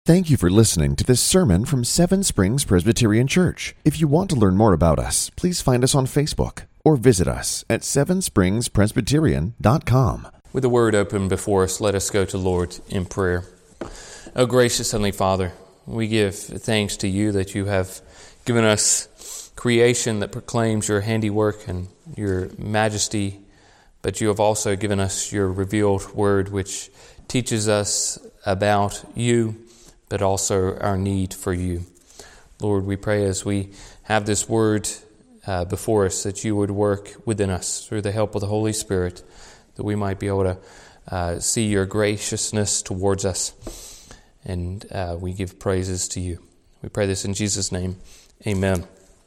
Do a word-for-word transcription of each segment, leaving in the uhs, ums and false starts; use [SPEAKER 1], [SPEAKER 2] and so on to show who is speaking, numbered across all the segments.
[SPEAKER 1] Thank you for listening to this sermon from Seven Springs Presbyterian Church. If you want to learn more about us, please find us on Facebook or visit us at seven springs presbyterian dot com.
[SPEAKER 2] With the word open before us, let us go to the Lord in prayer. O gracious Heavenly Father, we give thanks to you that you have given us creation that proclaims your handiwork and your majesty, but you have also given us your revealed word, which teaches us about you, but also our need for you. Lord, we pray as we have this word uh, before us that you would work within us through the help of the Holy Spirit, that we might be able to uh, see your graciousness towards us. And uh, we give praises to you. We pray this in Jesus' name. Amen.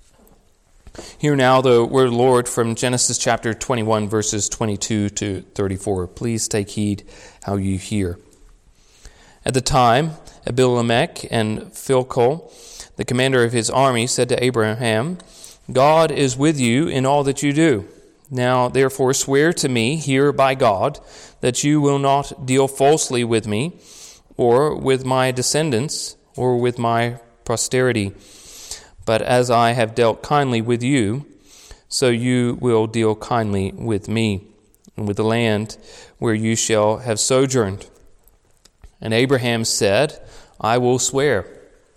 [SPEAKER 2] Hear now the word of the Lord from Genesis chapter twenty-one, verses twenty-two to thirty-four. Please take heed how you hear. At the time, Abimelech and Phicol, the commander of his army, said to Abraham, God is with you in all that you do. Now, therefore, swear to me here by God that you will not deal falsely with me, or with my descendants, or with my posterity. But as I have dealt kindly with you, so you will deal kindly with me, and with the land where you shall have sojourned. And Abraham said, I will swear.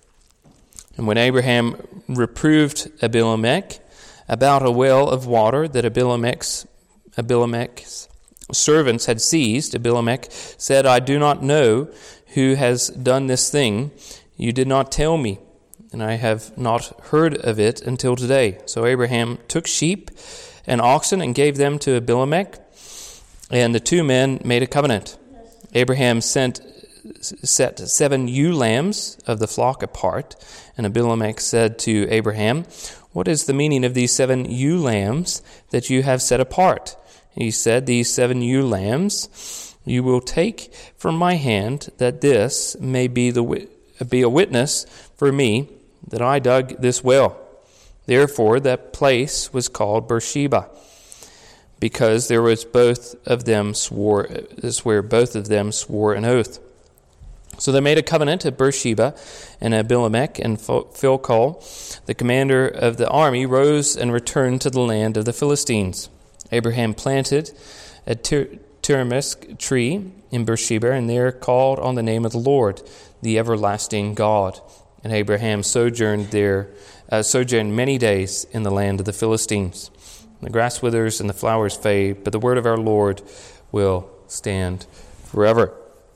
[SPEAKER 2] And when Abraham reproved Abimelech about a well of water that Abimelech's, Abimelech's servants had seized, Abimelech said, I do not know who has done this thing. You did not tell me, and I have not heard of it until today. So Abraham took sheep and oxen and gave them to Abimelech, and the two men made a covenant. Abraham sent set seven ewe lambs of the flock apart, and Abimelech said to Abraham, what is the meaning of these seven ewe lambs that you have set apart? He said, these seven ewe lambs you will take from my hand, that this may be the be a witness for me that I dug this well. Therefore that place was called Beersheba, because there was both of them swore this where both of them swore an oath. So they made a covenant at Beersheba, and Abimelech and Phicol, the commander of the army, rose and returned to the land of the Philistines. Abraham planted a tamarisk tree in Beersheba, and there called on the name of the Lord, the everlasting God. And Abraham sojourned there, uh, sojourned many days in the land of the Philistines. The grass withers and the flowers fade, but the word of our Lord will stand forever.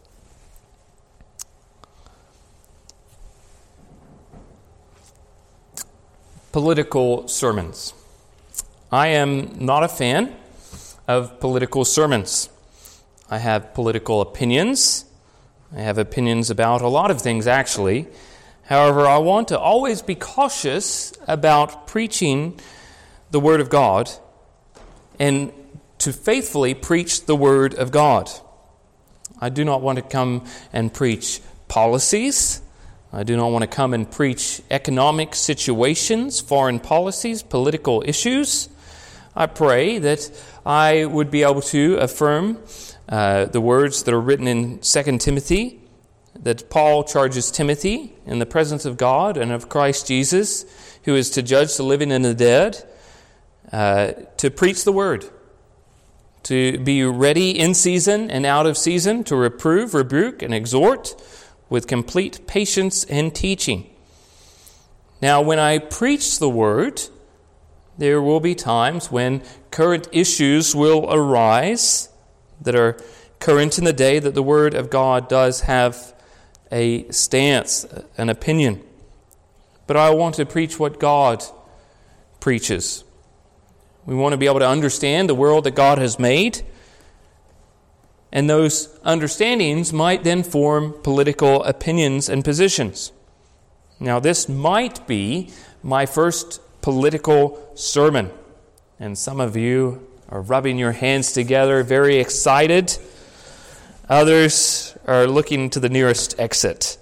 [SPEAKER 2] Political sermons. I am not a fan of political sermons. I have political opinions. I have opinions about a lot of things, actually. However, I want to always be cautious about preaching the Word of God and to faithfully preach the Word of God. I do not want to come and preach policies. I do not want to come and preach economic situations, foreign policies, political issues. I pray that I would be able to affirm uh, the words that are written in Second Timothy, that Paul charges Timothy in the presence of God and of Christ Jesus, who is to judge the living and the dead, uh, to preach the word, to be ready in season and out of season, to reprove, rebuke, and exhort, with complete patience and teaching. Now, when I preach the word, there will be times when current issues will arise that are current in the day that the word of God does have a stance, an opinion. But I want to preach what God preaches. We want to be able to understand the world that God has made, and those understandings might then form political opinions and positions. Now, this might be my first political sermon. And some of you are rubbing your hands together, very excited. Others are looking to the nearest exit.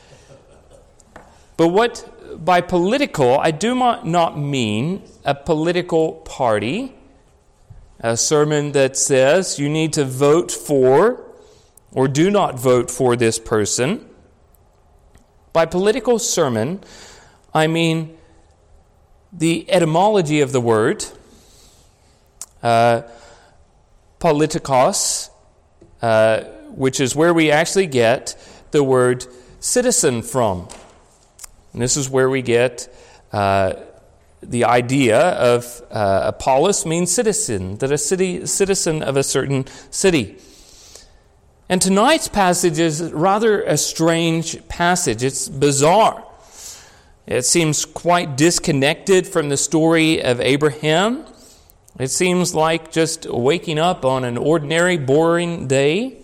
[SPEAKER 2] But what, by political, I do not mean a political party, a sermon that says you need to vote for or do not vote for this person. By political sermon, I mean the etymology of the word, uh, politikos, uh, which is where we actually get the word citizen from. And this is where we get uh, the idea of uh, a polis means citizen, that a city citizen of a certain city. And tonight's passage is rather a strange passage. It's bizarre. It seems quite disconnected from the story of Abraham. It seems like just waking up on an ordinary, boring day.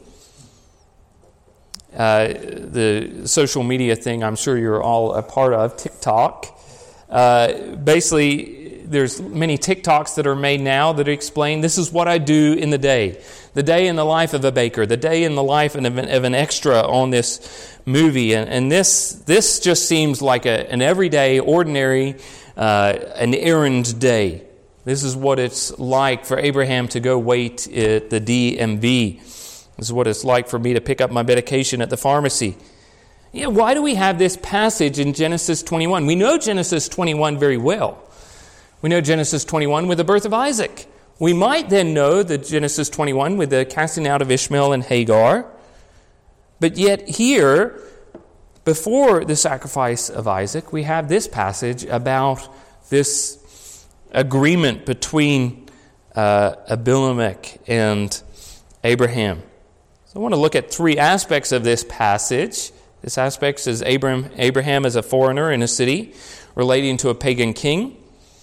[SPEAKER 2] Uh, the social media thing I'm sure you're all a part of, TikTok. Uh, basically, there's many TikToks that are made now that explain this is what I do in the day. The day in the life of a baker, the day in the life of an, of an extra on this movie. And, and this this just seems like a, an everyday, ordinary, uh, an errand day. This is what it's like for Abraham to go wait at the D M V. This is what it's like for me to pick up my medication at the pharmacy. Yeah, why do we have this passage in Genesis twenty-one? We know Genesis twenty-one very well. We know Genesis twenty-one with the birth of Isaac. We might then know the Genesis twenty-one with the casting out of Ishmael and Hagar. But yet here, before the sacrifice of Isaac, we have this passage about this agreement between uh, Abimelech and Abraham. So I want to look at three aspects of this passage. This aspect is Abraham, Abraham as a foreigner in a city relating to a pagan king.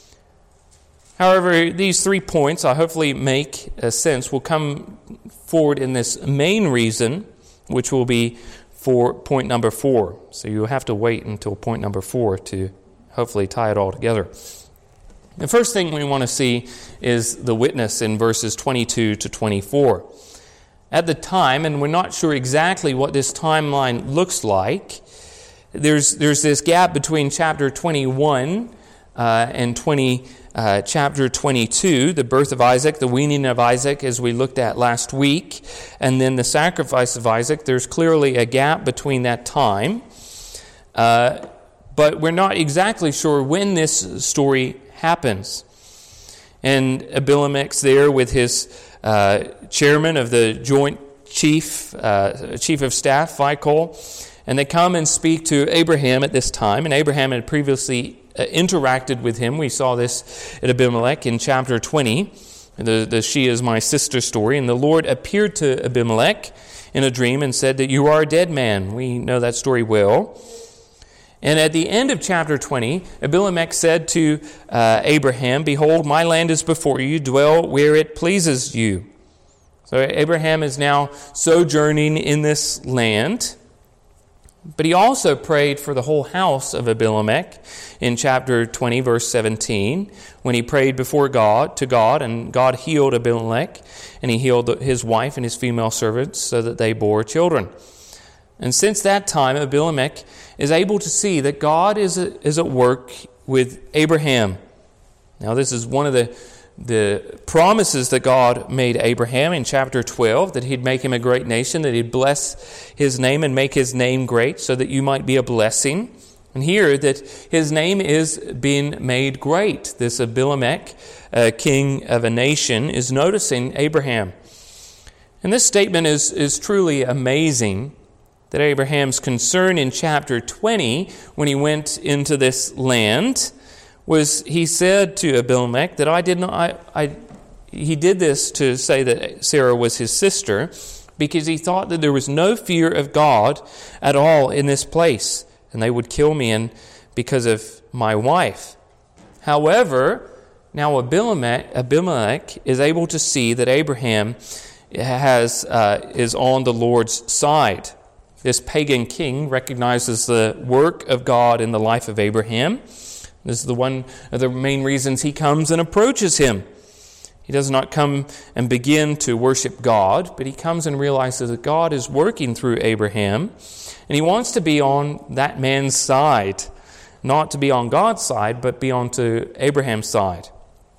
[SPEAKER 2] However, these three points I hopefully make a sense will come forward in this main reason, which will be for point number four. So you'll have to wait until point number four to hopefully tie it all together. The first thing we want to see is the witness in verses twenty-two to twenty-four. At the time, and we're not sure exactly what this timeline looks like, there's there's this gap between chapter twenty-one uh, and twenty, uh, chapter twenty-two, the birth of Isaac, the weaning of Isaac, as we looked at last week, and then the sacrifice of Isaac. There's clearly a gap between that time, uh, but we're not exactly sure when this story happens. And Abimelech's there with his uh, chairman of the joint chief, uh, chief of staff, Phicol, and they come and speak to Abraham at this time. And Abraham had previously uh, interacted with him. We saw this at Abimelech in chapter twenty, the, the she is my sister story. And the Lord appeared to Abimelech in a dream and said that you are a dead man. We know that story well. And at the end of chapter twenty, Abimelech said to uh, Abraham, behold, my land is before you, dwell where it pleases you. So Abraham is now sojourning in this land. But he also prayed for the whole house of Abimelech in chapter twenty, verse seventeen, when he prayed before God, to God, and God healed Abimelech, and he healed his wife and his female servants so that they bore children. And since that time, Abimelech is able to see that God is, a, is at work with Abraham. Now, this is one of the, the promises that God made Abraham in chapter twelve, that he'd make him a great nation, that he'd bless his name and make his name great so that you might be a blessing. And here, that his name is being made great. This Abimelech, uh, king of a nation, is noticing Abraham. And this statement is, is truly amazing. That Abraham's concern in chapter twenty, when he went into this land, was he said to Abimelech that I did not. I, I, he did this to say that Sarah was his sister, because he thought that there was no fear of God at all in this place, and they would kill me and because of my wife. However, now Abimelech, Abimelech is able to see that Abraham has uh, is on the Lord's side. This pagan king recognizes the work of God in the life of Abraham. This is the one of the main reasons he comes and approaches him. He does not come and begin to worship God, but he comes and realizes that God is working through Abraham, and he wants to be on that man's side, not to be on God's side, but be on to Abraham's side.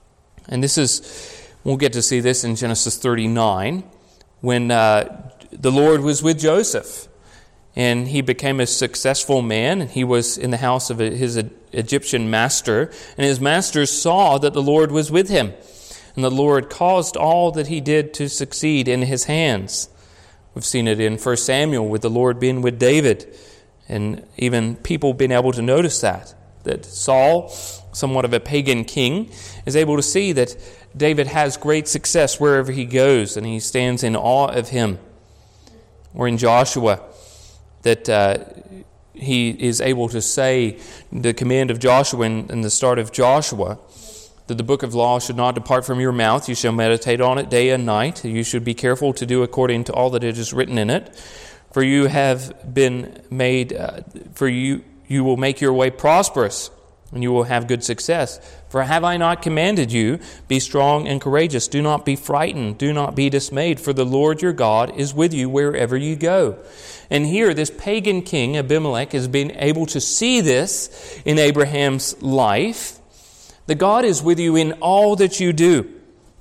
[SPEAKER 2] And this is, we'll get to see this in Genesis thirty-nine, when uh, the Lord was with Joseph. and he became a successful man. He was in the house of his Egyptian master, and his master saw that the Lord was with him, and the Lord caused all that he did to succeed in his hands. We've seen it in First Samuel with the Lord being with David, and even people being able to notice that, that Saul, somewhat of a pagan king, is able to see that David has great success wherever he goes, and he stands in awe of him. Or in Joshua, that uh, he is able to say the command of Joshua in, in the start of Joshua, that the book of law should not depart from your mouth. You shall meditate on it day and night. You should be careful to do according to all that it is written in it. For you have been made, uh, for you you will make your way prosperous, and you will have good success. For have I not commanded you, be strong and courageous. Do not be frightened. Do not be dismayed. For the Lord your God is with you wherever you go. And here, this pagan king, Abimelech, has been able to see this in Abraham's life, that God is with you in all that you do.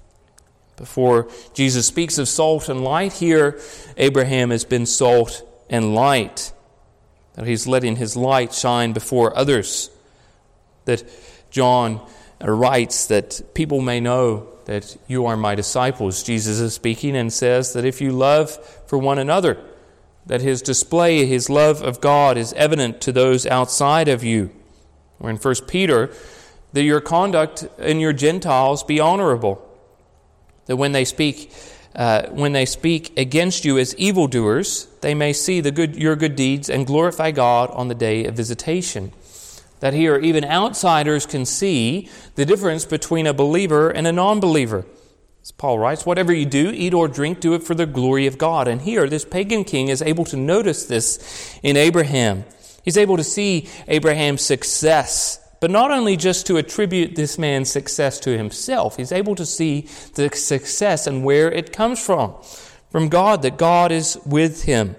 [SPEAKER 2] Before Jesus speaks of salt and light, here Abraham has been salt and light. That he's letting his light shine before others. That John writes that people may know that you are my disciples. Jesus is speaking and says that if you love for one another, that his display, his love of God is evident to those outside of you. Or in First Peter, that your conduct and your Gentiles be honorable. That when they speak, uh, when they speak against you as evildoers, they may see the good your good deeds and glorify God on the day of visitation. That here even outsiders can see the difference between a believer and a non-believer. As Paul writes, whatever you do, eat or drink, do it for the glory of God. And here, this pagan king is able to notice this in Abraham. He's able to see Abraham's success, but not only just to attribute this man's success to himself. He's able to see the success and where it comes from. From God, that God is with him.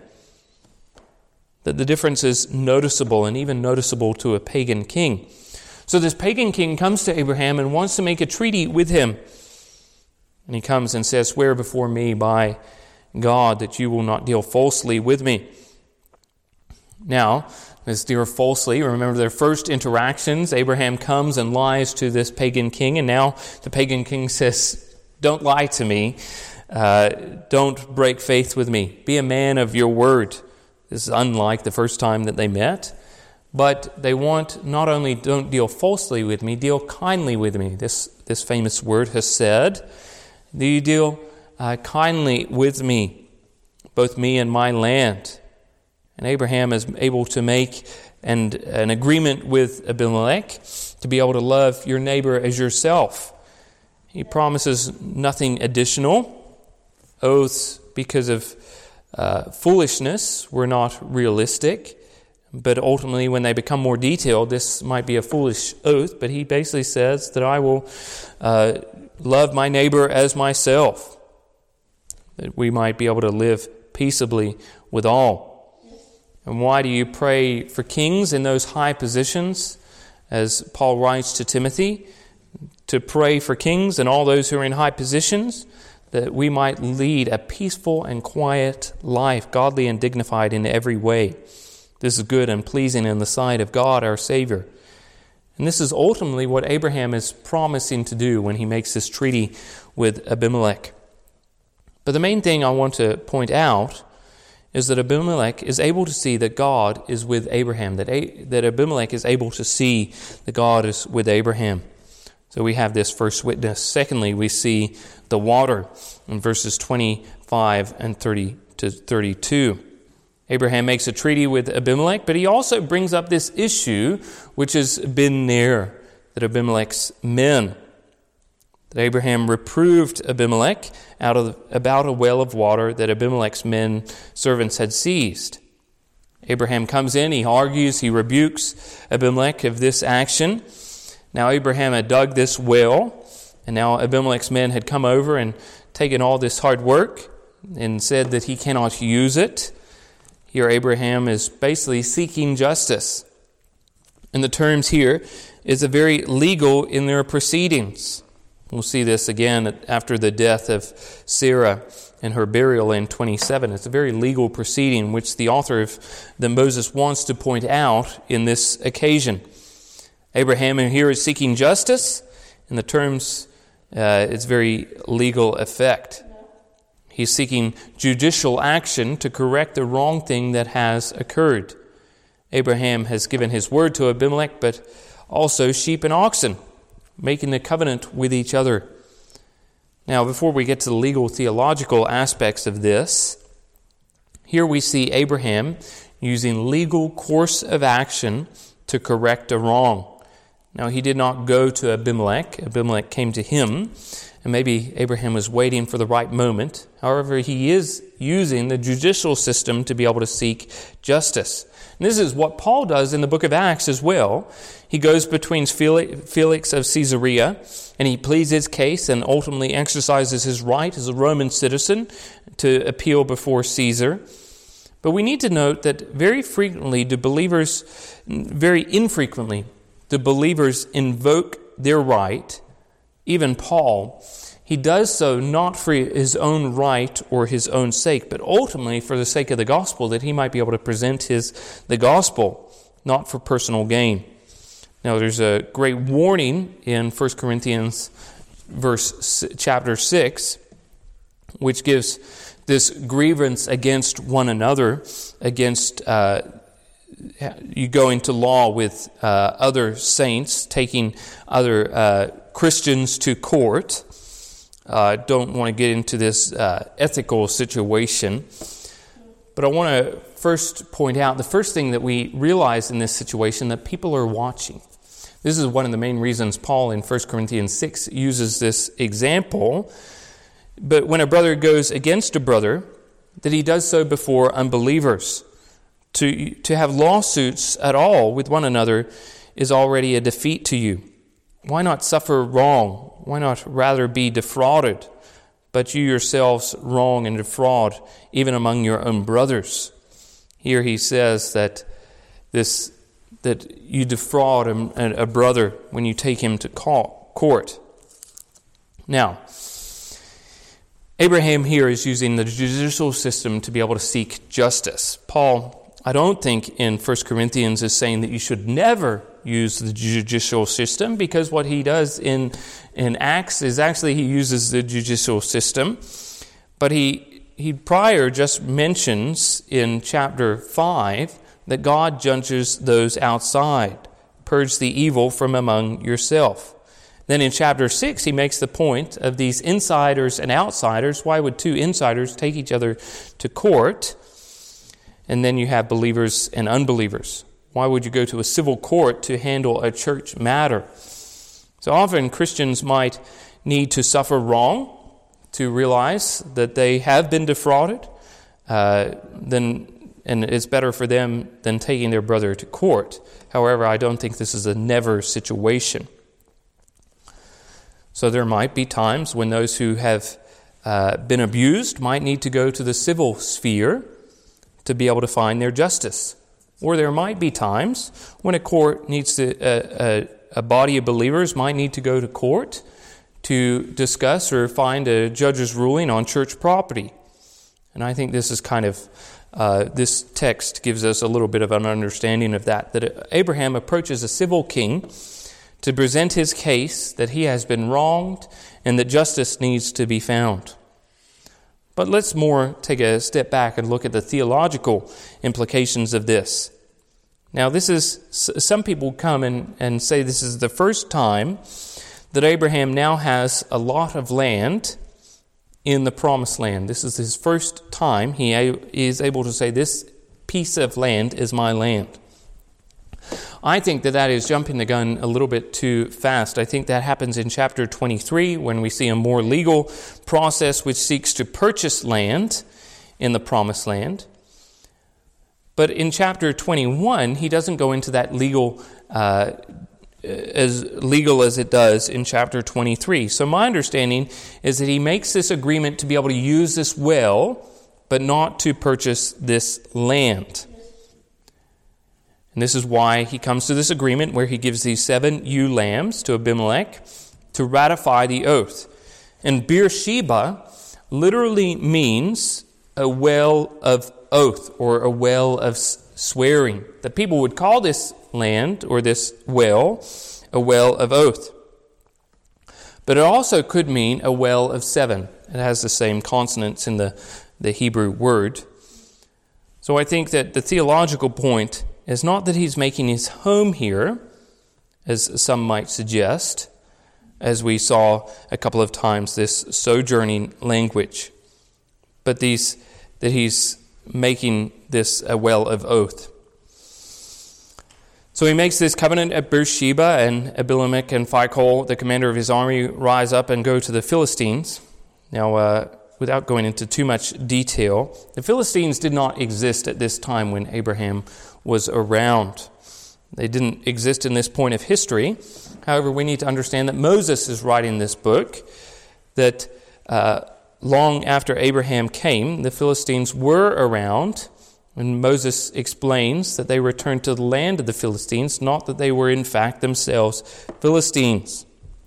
[SPEAKER 2] That the difference is noticeable, and even noticeable to a pagan king. So this pagan king comes to Abraham and wants to make a treaty with him. And he comes and says, swear before me by God that you will not deal falsely with me. Now, this deal falsely, remember their first interactions, Abraham comes and lies to this pagan king, and now the pagan king says, don't lie to me, uh, don't break faith with me, be a man of your word. This is unlike the first time that they met, but they want not only don't deal falsely with me, deal kindly with me. This, this famous word has said, do you deal uh, kindly with me, both me and my land? And Abraham is able to make and an agreement with Abimelech to be able to love your neighbor as yourself. He promises nothing additional. Oaths because of uh, foolishness were not realistic. But ultimately, when they become more detailed, this might be a foolish oath. But he basically says that I will uh, love my neighbor as myself. That we might be able to live peaceably with all. And why do you pray for kings in those high positions? As Paul writes to Timothy, to pray for kings and all those who are in high positions, that we might lead a peaceful and quiet life, godly and dignified in every way. This is good and pleasing in the sight of God, our Savior. And this is ultimately what Abraham is promising to do when he makes this treaty with Abimelech. But the main thing I want to point out is that Abimelech is able to see that God is with Abraham, that, A- that Abimelech is able to see that God is with Abraham. So we have this first witness. Secondly, we see the water in verses twenty-five and thirty to thirty-two. Abraham makes a treaty with Abimelech, but he also brings up this issue which has been there, that Abimelech's men. That Abraham reproved Abimelech out of about a well of water that Abimelech's men servants had seized. Abraham comes in, he argues, he rebukes Abimelech of this action. Now Abraham had dug this well, and now Abimelech's men had come over and taken all this hard work and said that he cannot use it. Here Abraham is basically seeking justice. And the terms here is a very legal in their proceedings. We'll see this again after the death of Sarah and her burial in twenty-seven. It's a very legal proceeding, which the author of the Moses wants to point out in this occasion. Abraham here is seeking justice, in the terms, uh, it's very legal effect. He's seeking judicial action to correct the wrong thing that has occurred. Abraham has given his word to Abimelech, but also sheep and oxen, making the covenant with each other. Now, before we get to the legal theological aspects of this, here we see Abraham using legal course of action to correct a wrong. Now, he did not go to Abimelech. Abimelech came to him, and maybe Abraham was waiting for the right moment. However, he is using the judicial system to be able to seek justice. And this is what Paul does in the book of Acts as well. He goes between Felix of Caesarea, and he pleads his case and ultimately exercises his right as a Roman citizen to appeal before Caesar. But we need to note that very frequently do believers, very infrequently, do believers invoke their right. Even Paul, he does so not for his own right or his own sake, but ultimately for the sake of the gospel, that he might be able to present his the gospel, not for personal gain. Now, there's a great warning in First Corinthians verse chapter six, which gives this grievance against one another, against uh, you go into law with uh, other saints, taking other uh, Christians to court. I uh, don't want to get into this uh, ethical situation, but I want to first point out the first thing that we realize in this situation, that people are watching. This is one of the main reasons Paul in First Corinthians six uses this example. But when a brother goes against a brother, that he does so before unbelievers. To, to have lawsuits at all with one another is already a defeat to you. Why not suffer wrong? Why not rather be defrauded? But you yourselves wrong and defraud even among your own brothers. Here he says that this that you defraud a, a brother when you take him to court. Now, Abraham here is using the judicial system to be able to seek justice. Paul, I don't think in First Corinthians is saying that you should never use the judicial system, because what he does in, in Acts is actually he uses the judicial system. But he, he prior just mentions in chapter five that God judges those outside. Purge the evil from among yourself. Then in chapter six, he makes the point of these insiders and outsiders. Why would two insiders take each other to court? And then you have believers and unbelievers. Why would you go to a civil court to handle a church matter? So often Christians might need to suffer wrong to realize that they have been defrauded, uh, then, and it's better for them than taking their brother to court. However, I don't think this is a never situation. So there might be times when those who have uh, been abused might need to go to the civil sphere to be able to find their justice. Or there might be times when a court needs to, uh, a, a body of believers might need to go to court to discuss or find a judge's ruling on church property. And I think this is kind of, uh, this text gives us a little bit of an understanding of that, that Abraham approaches a civil king to present his case that he has been wronged and that justice needs to be found. But let's more take a step back and look at the theological implications of this. Now, this is, some people come and, and say this is the first time that Abraham now has a lot of land in the promised land. This is his first time he is able to say, this piece of land is my land. I think that that is jumping the gun a little bit too fast. I think that happens in chapter twenty-three when we see a more legal process which seeks to purchase land in the promised land. But in chapter twenty-one, he doesn't go into that legal, uh, as legal as it does in chapter twenty-three. So my understanding is that he makes this agreement to be able to use this well, but not to purchase this land. And this is why he comes to this agreement where he gives these seven ewe lambs to Abimelech to ratify the oath. And Beersheba literally means a well of oath or a well of swearing. The people would call this land or this well a well of oath. But it also could mean a well of seven. It has the same consonants in the, the Hebrew word. So I think that the theological point is not that he's making his home here, as some might suggest, as we saw a couple of times, this sojourning language, but these that he's making this a well of oath. So he makes this covenant at Beersheba, and Abimelech and Phicol, the commander of his army, rise up and go to the Philistines. Now, uh, without going into too much detail, the Philistines did not exist at this time when Abraham was around. They didn't exist in this point of history. However, we need to understand that Moses is writing this book, that uh, long after Abraham came, the Philistines were around, and Moses explains that they returned to the land of the Philistines, not that they were in fact themselves Philistines.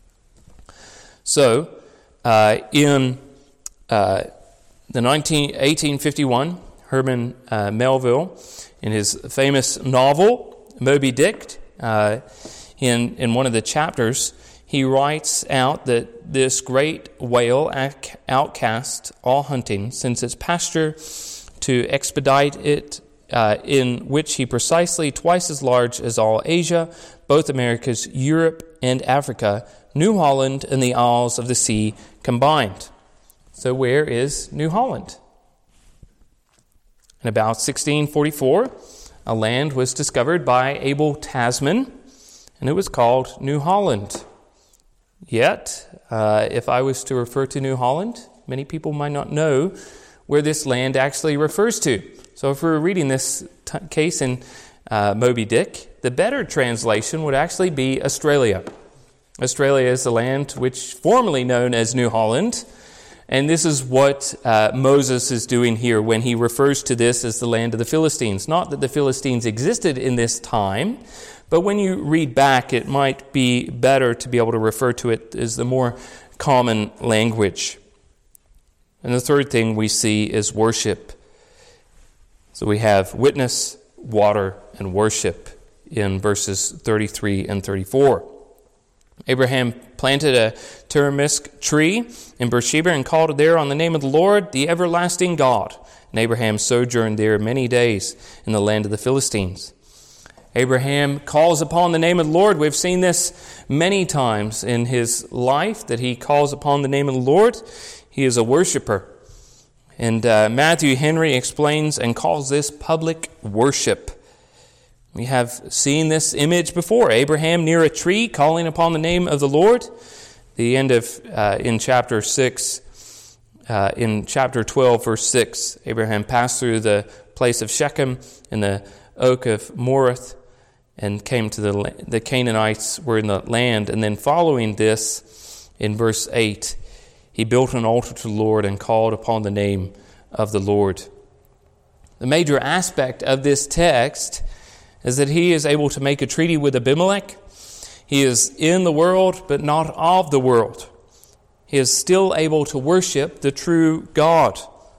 [SPEAKER 2] So, uh, in uh, the nineteen, eighteen fifty-one, Herman uh, Melville, in his famous novel, Moby Dick, uh, in, in one of the chapters, he writes out that this great whale outcast all hunting, since its pasture to expedite it, uh, in which he precisely twice as large as all Asia, both Americas, Europe, and Africa, New Holland, and the Isles of the Sea combined. So where is New Holland? In about sixteen forty-four, a land was discovered by Abel Tasman, and it was called New Holland. Yet, uh, if I was to refer to New Holland, many people might not know where this land actually refers to. So if we were reading this t- case in uh, Moby Dick, the better translation would actually be Australia. Australia is the land which formerly known as New Holland, and this is what uh, Moses is doing here when he refers to this as the land of the Philistines. Not that the Philistines existed in this time, but when you read back, it might be better to be able to refer to it as the more common language. And the third thing we see is worship. So we have witness, water, and worship in verses thirty-three and thirty-four. Abraham planted a tamarisk tree in Beersheba and called there on the name of the Lord, the everlasting God. And Abraham sojourned there many days in the land of the Philistines. Abraham calls upon the name of the Lord. We've seen this many times in his life, that he calls upon the name of the Lord. He is a worshiper. And uh, Matthew Henry explains and calls this public worship. We have seen this image before. Abraham near a tree calling upon the name of the Lord. The end of, uh, in chapter six, uh, in chapter twelve, verse six, Abraham passed through the place of Shechem and the oak of Moreh and came to the, the Canaanites were in the land. And then following this, in verse eight, he built an altar to the Lord and called upon the name of the Lord. The major aspect of this text is that he is able to make a treaty with Abimelech. He is in the world, but not of the world. He is still able to worship the true God.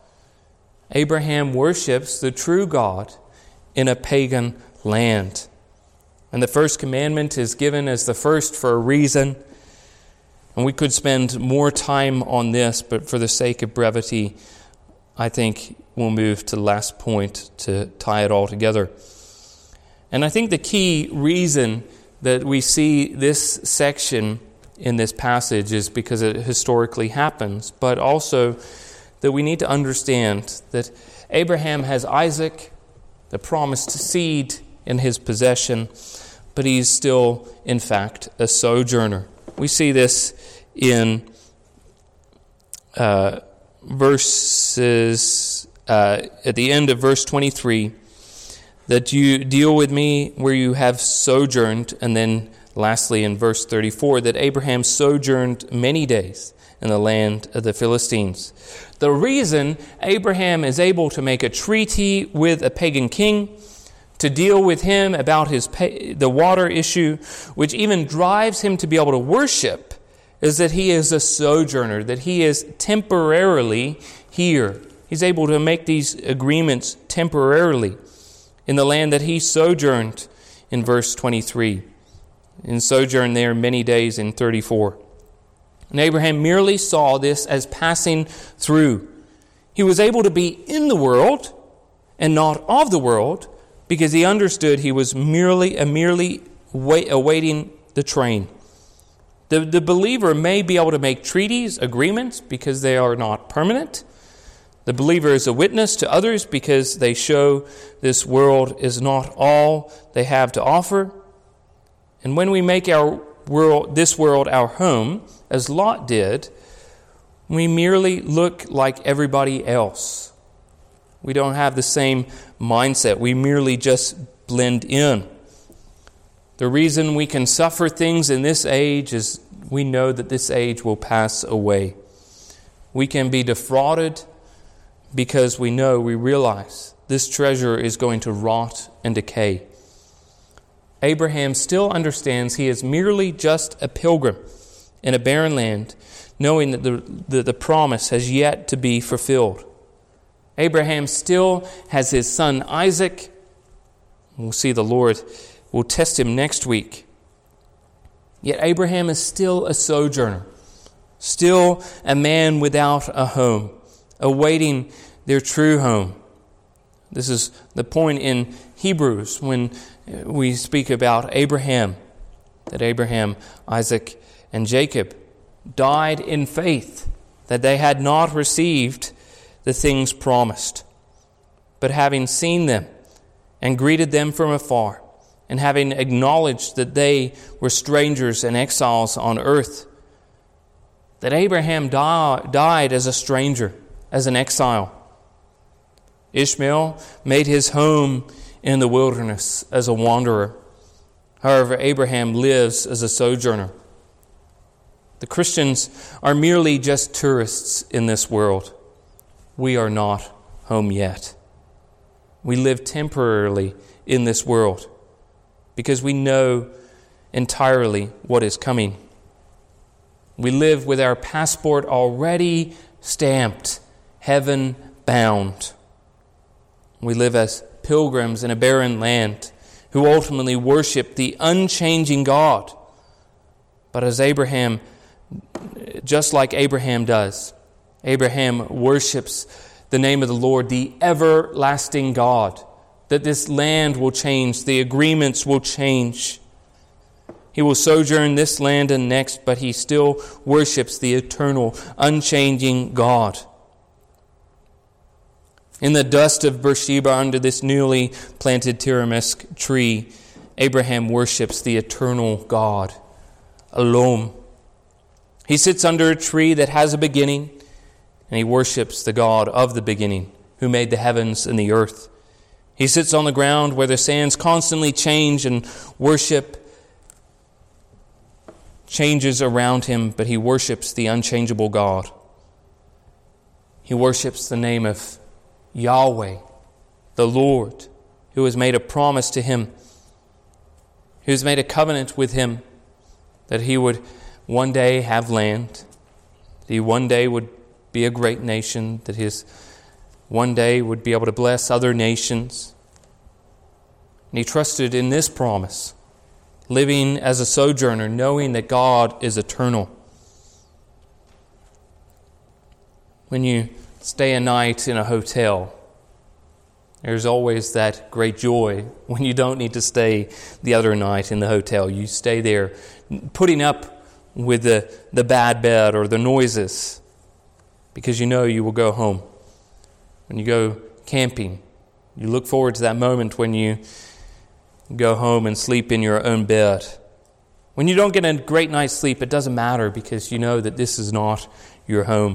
[SPEAKER 2] Abraham worships the true God in a pagan land. And the first commandment is given as the first for a reason. And we could spend more time on this, but for the sake of brevity, I think we'll move to the last point to tie it all together. And I think the key reason that we see this section in this passage is because it historically happens, but also that we need to understand that Abraham has Isaac, the promised seed, in his possession, but he's still, in fact, a sojourner. We see this in uh, verses, uh, at the end of verse twenty-three, that you deal with me where you have sojourned, and then lastly in verse thirty-four, that Abraham sojourned many days in the land of the Philistines. The reason Abraham is able to make a treaty with a pagan king, to deal with him about his pay, the water issue, which even drives him to be able to worship is that he is a sojourner, that he is temporarily here. He's able to make these agreements temporarily in the land that he sojourned in verse twenty-three. And sojourned there many days in thirty-four. And Abraham merely saw this as passing through. He was able to be in the world and not of the world because he understood he was merely uh, merely wait, awaiting the train. The, the believer may be able to make treaties, agreements, because they are not permanent. The believer is a witness to others because they show this world is not all they have to offer. And when we make our world, this world our home, as Lot did, we merely look like everybody else. We don't have the same mindset. We merely just blend in. The reason we can suffer things in this age is we know that this age will pass away. We can be defrauded because we know, we realize this treasure is going to rot and decay. Abraham still understands he is merely just a pilgrim in a barren land, knowing that the, the, the promise has yet to be fulfilled. Abraham still has his son Isaac. We'll see the Lord will test him next week. Yet Abraham is still a sojourner, still a man without a home, awaiting their true home. This is the point in Hebrews when we speak about Abraham, that Abraham, Isaac, and Jacob died in faith, that they had not received the things promised, but having seen them and greeted them from afar, and having acknowledged that they were strangers and exiles on earth, that Abraham di- died as a stranger, as an exile. Ishmael made his home in the wilderness as a wanderer. However, Abraham lives as a sojourner. The Christians are merely just tourists in this world. We are not home yet. We live temporarily in this world because we know entirely what is coming. We live with our passport already stamped, heaven bound. We live as pilgrims in a barren land who ultimately worship the unchanging God. But as Abraham, just like Abraham does, Abraham worships the name of the Lord, the everlasting God, that this land will change, the agreements will change. He will sojourn this land and next, but he still worships the eternal, unchanging God. In the dust of Beersheba, under this newly planted Tiramisk tree, Abraham worships the eternal God, Elohim. He sits under a tree that has a beginning, and he worships the God of the beginning, who made the heavens and the earth. He sits on the ground where the sands constantly change, and worship changes around him, but he worships the unchangeable God. He worships the name of Yahweh, the Lord, who has made a promise to him, who has made a covenant with him that he would one day have land, that he one day would be a great nation, that his one day would be able to bless other nations. And he trusted in this promise, living as a sojourner, knowing that God is eternal. When you stay a night in a hotel, there's always that great joy when you don't need to stay the other night in the hotel. You stay there putting up with the, the bad bed or the noises because you know you will go home. When you go camping, you look forward to that moment when you go home and sleep in your own bed. When you don't get a great night's sleep, it doesn't matter because you know that this is not your home.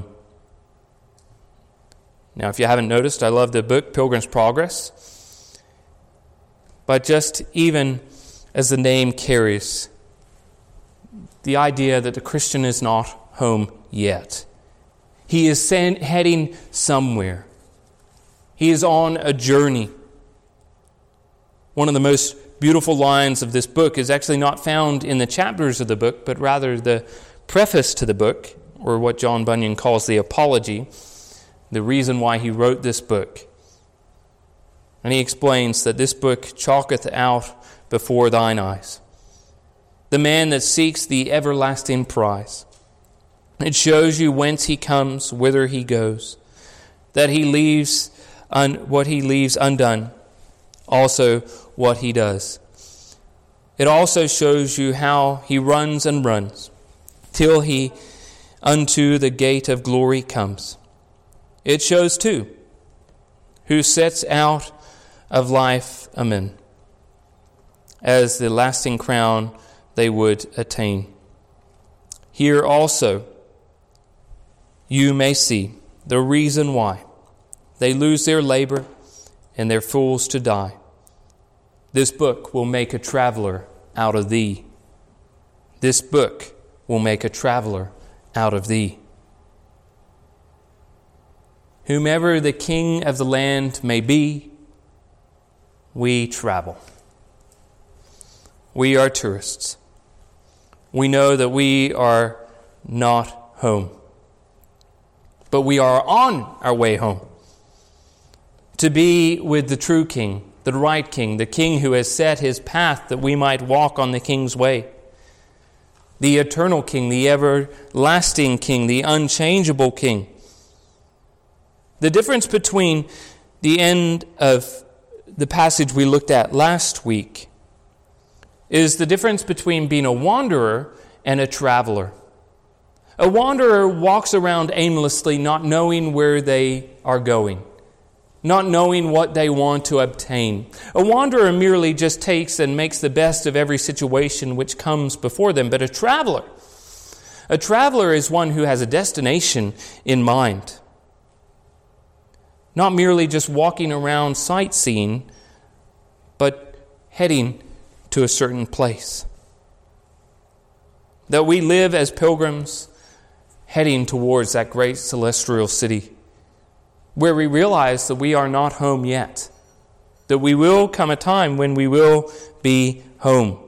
[SPEAKER 2] Now, if you haven't noticed, I love the book Pilgrim's Progress. But just even as the name carries, the idea that the Christian is not home yet. He is sent, heading somewhere. He is on a journey. One of the most beautiful lines of this book is actually not found in the chapters of the book, but rather the preface to the book, or what John Bunyan calls the apology, the reason why he wrote this book. And he explains that this book chalketh out before thine eyes the man that seeks the everlasting prize. It shows you whence he comes, whither he goes, that he leaves un, what he leaves undone, also what he does. It also shows you how he runs and runs, till he unto the gate of glory comes. It shows too who sets out of life amen, as the lasting crown they would attain. Here also you may see the reason why they lose their labor and they're fools to die. This book will make a traveler out of thee. This book will make a traveler out of thee. Whomever the king of the land may be, we travel. We are tourists. We know that we are not home, but we are on our way home to be with the true king, the right king, the king who has set his path that we might walk on the king's way. The eternal king, the everlasting king, the unchangeable king. The difference between the end of the passage we looked at last week is the difference between being a wanderer and a traveler. A wanderer walks around aimlessly, not knowing where they are going, not knowing what they want to obtain. A wanderer merely just takes and makes the best of every situation which comes before them. But a traveler, a traveler is one who has a destination in mind. Not merely just walking around sightseeing, but heading to a certain place. That we live as pilgrims heading towards that great celestial city, where we realize that we are not home yet, that we will come a time when we will be home.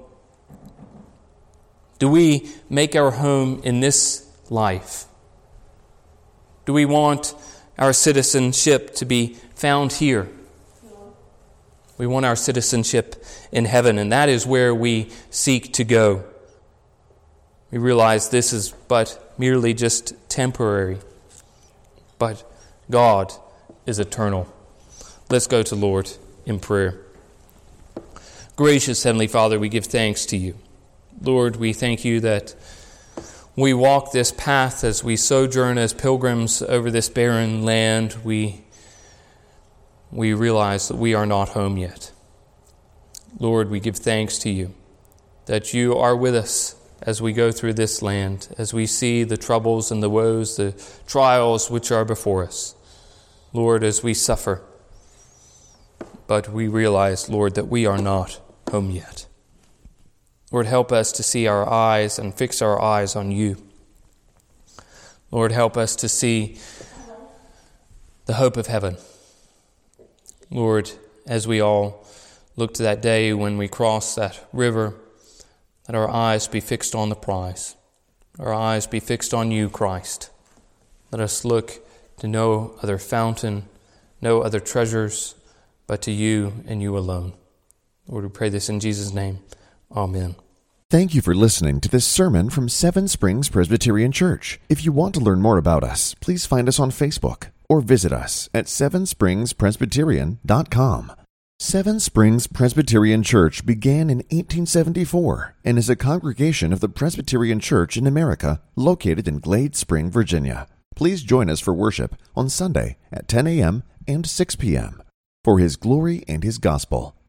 [SPEAKER 2] Do we make our home in this life? Do we want our citizenship to be found here? We want our citizenship in heaven, and that is where we seek to go. We realize this is but merely just temporary, but God is eternal. Let's go to Lord in prayer. Gracious Heavenly Father, we give thanks to you. Lord, we thank you that we walk this path as we sojourn as pilgrims over this barren land. We we realize that we are not home yet. Lord, we give thanks to you that you are with us as we go through this land, as we see the troubles and the woes, the trials which are before us. Lord, as we suffer, but we realize, Lord, that we are not home yet. Lord, help us to see our eyes and fix our eyes on you. Lord, help us to see the hope of heaven. Lord, as we all look to that day when we cross that river, let our eyes be fixed on the prize. Our eyes be fixed on you, Christ. Let us look to no other fountain, no other treasures, but to you and you alone. Lord, we pray this in Jesus' name. Amen.
[SPEAKER 1] Thank you for listening to this sermon from Seven Springs Presbyterian Church. If you want to learn more about us, please find us on Facebook or visit us at seven springs presbyterian dot com. Seven Springs Presbyterian Church began in eighteen seventy-four and is a congregation of the Presbyterian Church in America located in Glade Spring, Virginia. Please join us for worship on Sunday at ten a.m. and six p.m. for His glory and His gospel.